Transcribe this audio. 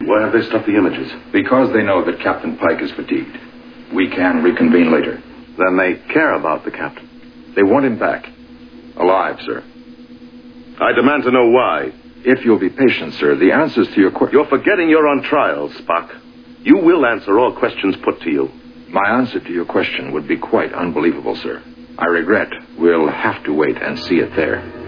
Why have they stopped the images? Because they know that Captain Pike is fatigued. We can reconvene later. Then they care about the captain. They want him back. Alive, sir. I demand to know why. If you'll be patient, sir, the answers to your questions... You're forgetting you're on trial, Spock. You will answer all questions put to you. My answer to your question would be quite unbelievable, sir. I regret we'll have to wait and see it there.